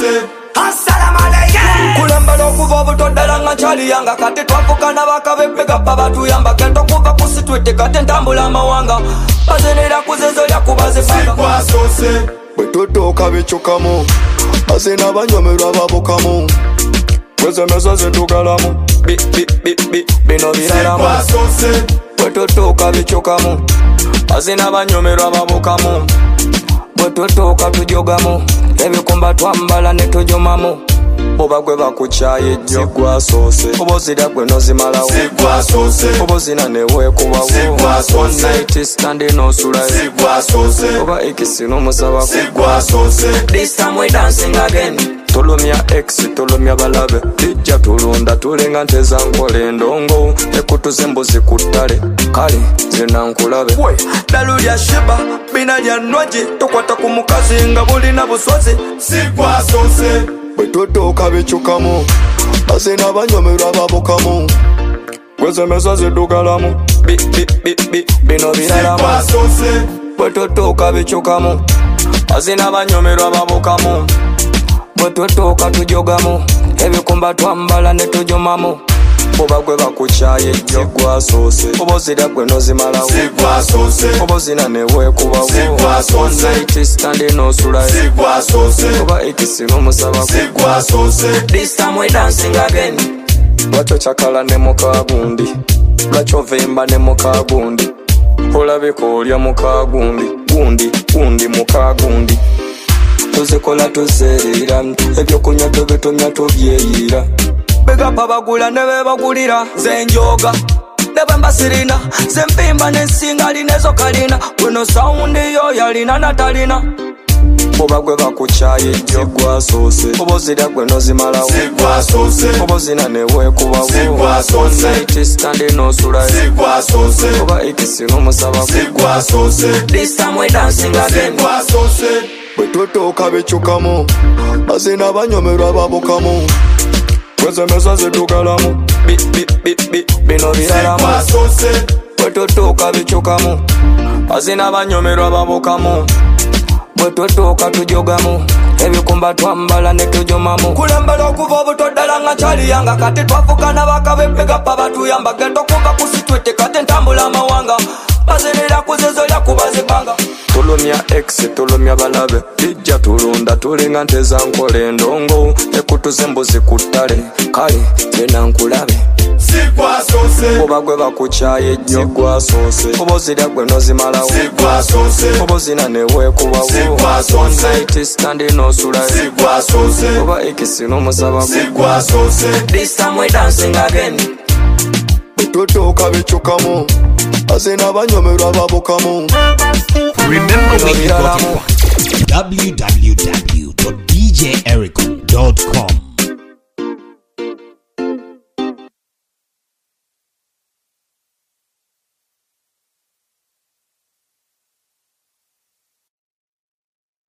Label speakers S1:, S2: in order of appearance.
S1: Assalamu alaikum. Kulembera okuva obutoddala nga nkyali yanga kati twavugana bakabebega babatuyamba kento kuva ku sitwete kati ntambula amawanga bazenera kuzezo lyakubazibanga
S2: bwe tutuuka bikyukamu ate n'abanyomerwa babukamu kwezemeza zitugalamu
S1: bino biralamu bwe tutuuka bikyukamu ate n'abanyomerwa babukamu bwe tutuuka tujogamu ebikumba twambala ne tujomamu oba gwe bakukyaye ejjo
S2: zigwasoose
S1: oba ozira gwe nozimalawo oba ozina neweekubawo one night stand n'osulayo oba ekisi n'omusabako this time we dancing again tulumya ex tulumya balabe lijja tulunda tulenga nteza nkole endongo ekutuze embuzi ku ttale kale zina nkulabe dalu lya shiba bina lya nwaji tokwata ku mukazi nga bulina buswazi
S2: bwe tutuuka bikyukamu ate n'abanyomerwa babukamu kwezemeza zidugalamu
S1: bino biralamu bwe tutuuka bikyukamu ate n'abanyomerwa babukamu bwe tutuuka tujogamu ebikumba twambala ne tujomamu oba gwe bakukyaye ejjo
S2: zigwasoose
S1: oba ozira gwe nozimalawo oba ozina neweekubawo one night stand n'osulayo oba ekisi n'omusabako this time we dancing again lwaki okyakala ne mukagundi lwaki ovimba ne mukagundi olabika olya mukagundi gundi mukagundi tuzikola tuzeerera ebyokunywa tubitumya tubyeyira begapa bagula ne bebagulira zenjoga ne bwembasirina zempimba nensinga linezo kalina gweno sawundi yo yalina natalina oba gwe bakukyaye ejjo
S2: zigwasoose
S1: oba ozira gwe nozimalawo oba ozina neweekubawo one night stand n'osulayo oba ekisi n'omusabako this time we dancing again
S2: bwe tutuuka bikyukamu ate n'abanyomerwa babukamu kwezemeza zidugalamu
S1: bino biralamu bwe tutuuka bikyukamu ate n'abanyomerwa babukamu bwe tutuuka tujogamu ebikumba twambala ne tujomamu kulembera okuva obutoddala nga nkyali yanga kati twavugana bakabebega babatuyamba gento kuva ku sitwete kati ntambula amawanga bazenera kuzezo lyakubazibanga tulumya ex tulumya balabe lijja tulunda tulinga nteza nkole endongo ekutuze embuzi ku ttale kale zena nkulabe oba gwe bakukyaye ejjo
S2: zigwasoose
S1: oba ozira gwe nozimalawo oba ozina neweekubawo one night stand n'osulayo oba ekisi n'omusabako this time we dancing again
S2: bwe tutuuka bikyukamu ate n'abanyomerwa babukamu
S3: Remember where you got it from. www.djericho.com